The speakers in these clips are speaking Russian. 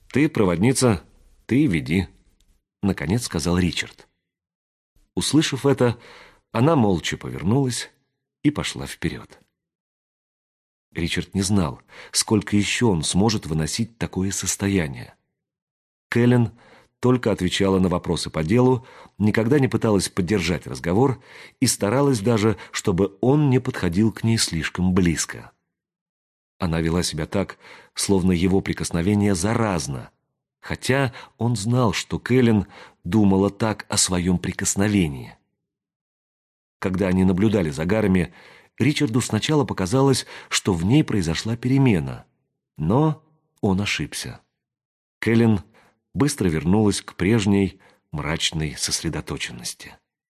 Ты проводница, ты веди, наконец сказал Ричард. Услышав это, она молча повернулась и пошла вперед. Ричард не знал, сколько еще он сможет выносить такое состояние. Кэлен только отвечала на вопросы по делу, никогда не пыталась поддержать разговор и старалась даже, чтобы он не подходил к ней слишком близко. Она вела себя так, словно его прикосновение заразно, хотя он знал, что Кэлен думала так о своем прикосновении. Когда они наблюдали за Гарами, Ричарду сначала показалось, что в ней произошла перемена, но он ошибся. Кэлен быстро вернулась к прежней мрачной сосредоточенности.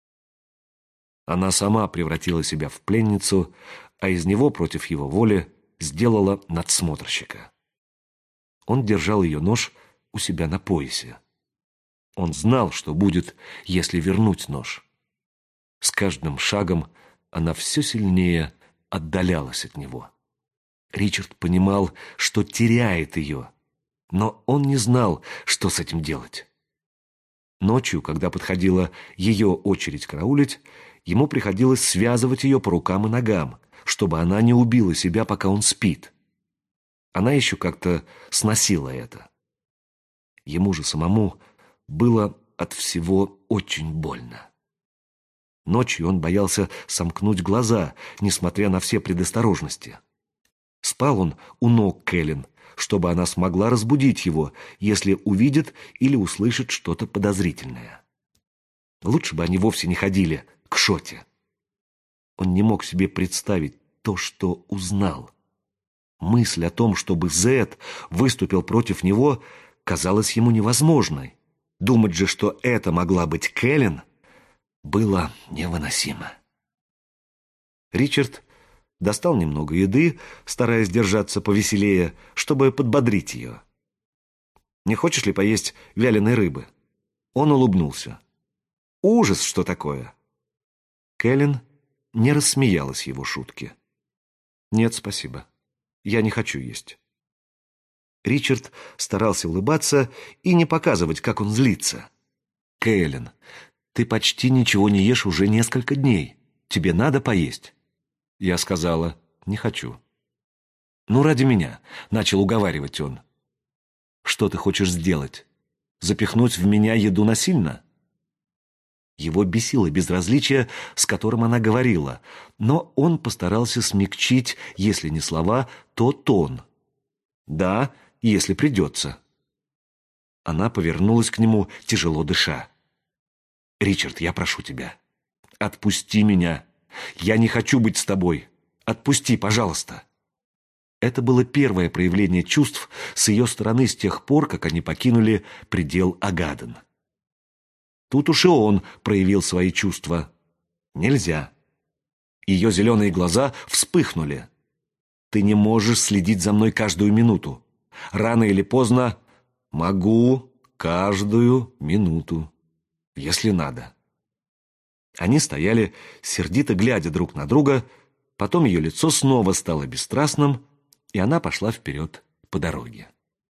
Она сама превратила себя в пленницу, а из него против его воли сделала надсмотрщика. Он держал ее нож у себя на поясе. Он знал, что будет, если вернуть нож. С каждым шагом она все сильнее отдалялась от него. Ричард понимал, что теряет ее, но он не знал, что с этим делать. Ночью, когда подходила ее очередь караулить, ему приходилось связывать ее по рукам и ногам, чтобы она не убила себя, пока он спит. Она еще как-то сносила это. Ему же самому было от всего очень больно. Ночью он боялся сомкнуть глаза, несмотря на все предосторожности. Спал он у ног Кэлен, чтобы она смогла разбудить его, если увидит или услышит что-то подозрительное. Лучше бы они вовсе не ходили к Шоте. Он не мог себе представить то, что узнал. Мысль о том, чтобы Зед выступил против него, казалась ему невозможной. Думать же, что это могла быть Кэлен, было невыносимо. Ричард достал немного еды, стараясь держаться повеселее, чтобы подбодрить ее. «Не хочешь ли поесть вяленой рыбы?» Он улыбнулся. «Ужас, что такое!» Кэлен не рассмеялась его шутке. «Нет, спасибо. Я не хочу есть». Ричард старался улыбаться и не показывать, как он злится. «Кэлен, ты почти ничего не ешь уже несколько дней. Тебе надо поесть». Я сказала: «Не хочу». «Ну, ради меня», — начал уговаривать он. «Что ты хочешь сделать? Запихнуть в меня еду насильно?» Его бесило безразличие, с которым она говорила, но он постарался смягчить, если не слова, то тон. «Да, если придется». Она повернулась к нему, тяжело дыша. «Ричард, я прошу тебя, отпусти меня. Я не хочу быть с тобой. Отпусти, пожалуйста». Это было первое проявление чувств с ее стороны с тех пор, как они покинули предел Агаден. Тут уж и он проявил свои чувства. Нельзя. Ее зеленые глаза вспыхнули. «Ты не можешь следить за мной каждую минуту. Рано или поздно могу каждую минуту, если надо». Они стояли, сердито глядя друг на друга, потом ее лицо снова стало бесстрастным, и она пошла вперед по дороге.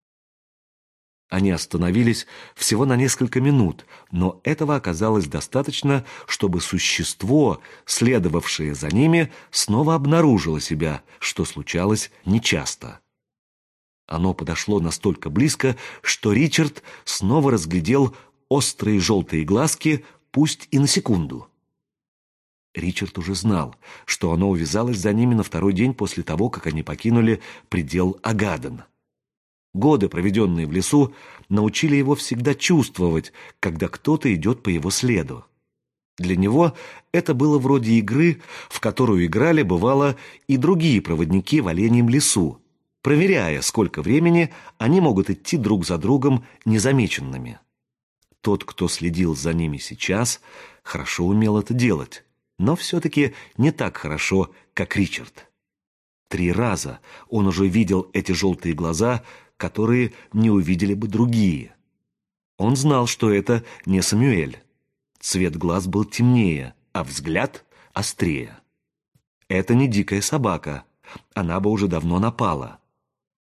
Они остановились всего на несколько минут, но этого оказалось достаточно, чтобы существо, следовавшее за ними, снова обнаружило себя, что случалось нечасто. Оно подошло настолько близко, что Ричард снова разглядел острые желтые глазки, пусть и на секунду. Ричард уже знал, что оно увязалось за ними на второй день после того, как они покинули предел Агаден. Годы, проведенные в лесу, научили его всегда чувствовать, когда кто-то идет по его следу. Для него это было вроде игры, в которую играли, бывало, и другие проводники в оленьем лесу, проверяя, сколько времени они могут идти друг за другом незамеченными. Тот, кто следил за ними сейчас, хорошо умел это делать, но все-таки не так хорошо, как Ричард. 3 раза он уже видел эти желтые глаза, которые не увидели бы другие. Он знал, что это не Самюэль. Цвет глаз был темнее, а взгляд острее. Это не дикая собака, она бы уже давно напала.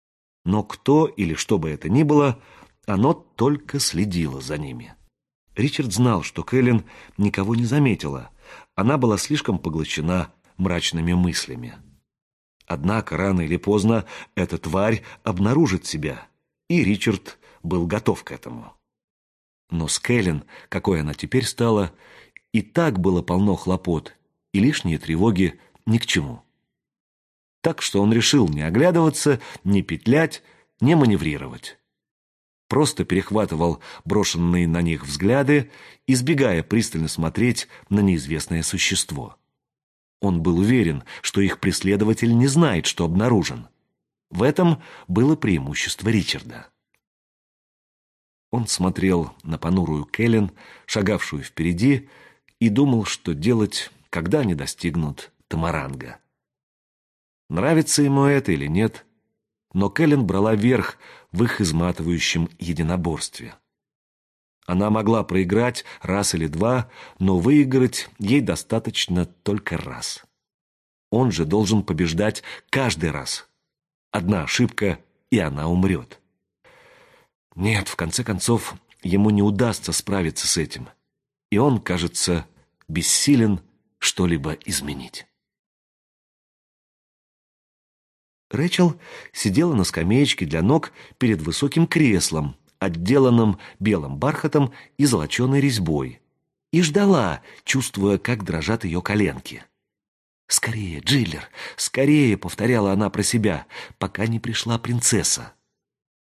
Но кто или что бы это ни было, оно только следило за ними. Ричард знал, что Кэлен никого не заметила. Она была слишком поглощена мрачными мыслями. Однако рано или поздно эта тварь обнаружит себя, и Ричард был готов к этому. Но с Кэлен, какой она теперь стала, и так было полно хлопот, и лишние тревоги ни к чему. Так что он решил не оглядываться, не петлять, не маневрировать. Просто перехватывал брошенные на них взгляды, избегая пристально смотреть на неизвестное существо. Он был уверен, что их преследователь не знает, что обнаружен. В этом было преимущество Ричарда. Он смотрел на понурую Кэлен, шагавшую впереди, и думал, что делать, когда они достигнут Тамаранга. Нравится ему это или нет, но Кэлен брала верх в их изматывающем единоборстве. Она могла проиграть раз или два, но выиграть ей достаточно только раз. Он же должен побеждать каждый раз. Одна ошибка, и она умрет. Нет, в конце концов, ему не удастся справиться с этим, и он, кажется, бессилен что-либо изменить. Рэчел сидела на скамеечке для ног перед высоким креслом, отделанным белым бархатом и золоченой резьбой, и ждала, чувствуя, как дрожат ее коленки. «Скорее, Джиллер, скорее!» — повторяла она про себя, пока не пришла принцесса.